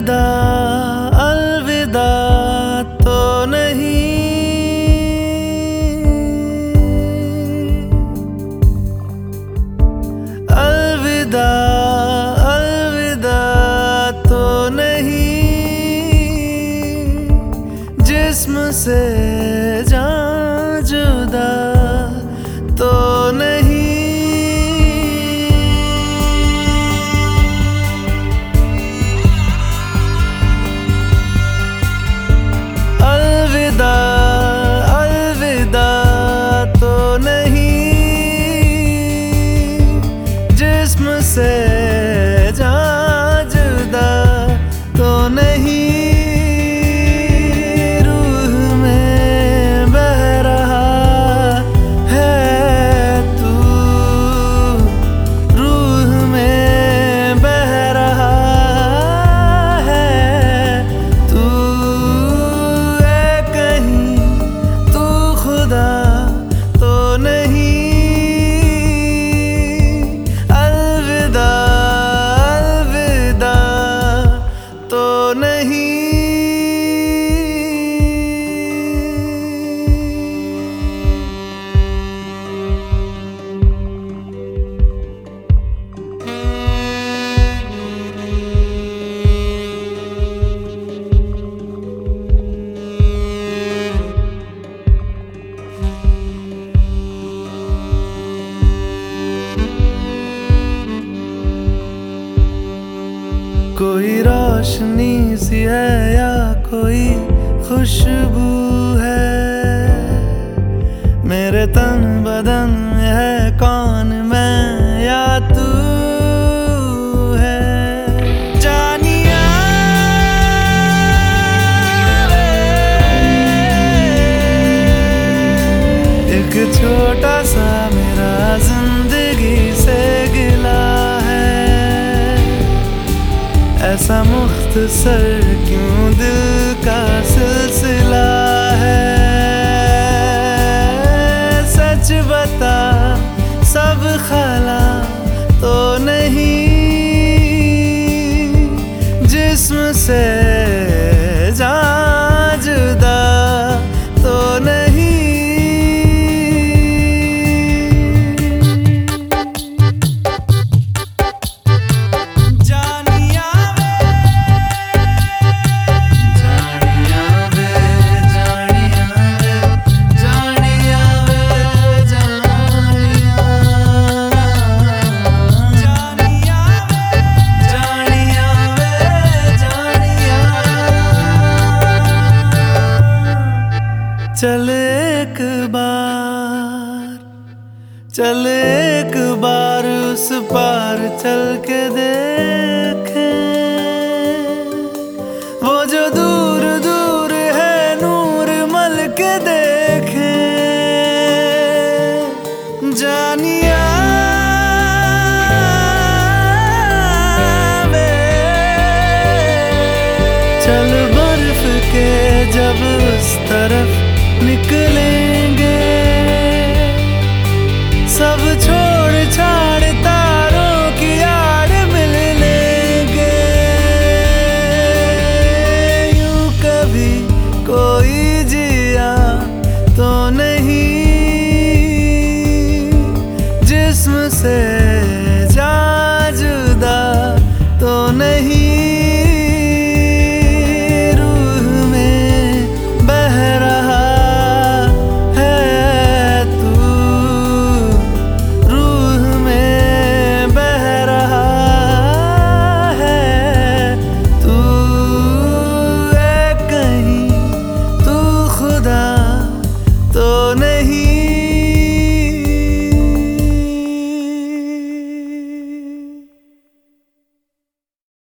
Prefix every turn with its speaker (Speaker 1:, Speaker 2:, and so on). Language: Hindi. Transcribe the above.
Speaker 1: अलविदा अलविदा तो नहीं, अलविदा अलविदा तो नहीं, जिस्म से जान जुदा तो नहीं। अलविदा अलविदा तो नहीं, जिस्म से जान जुदा तो नहीं। रूह में बह रहा है तू, रूह में बह रहा है तू, खुदा तो नहीं। अलविदा अलविदा तो नहीं। कोई रोशनी सी है या कोई खुशबू है, मेरे तन बदन में है कौन मैं या तू है। जानिया एक छोटा सा मेरा जिंदगी से गिला है, ऐसा मुख्तसर क्यों दिल का सिलसिला है। सच बता सब ख़ला तो नहीं, जिस्म से जान जुदा तो नहीं। चल एक बार उस पार चल के देखें, वो जो दूर दूर है नूर मल के देखें। जानिया चल बर्फ के जब उस तरफ निकलेंगे, सब छोड़ छाड़ तारों की आड़ मिल लेंगे। यूं कभी कोई जिया तो नहीं, जिस्म से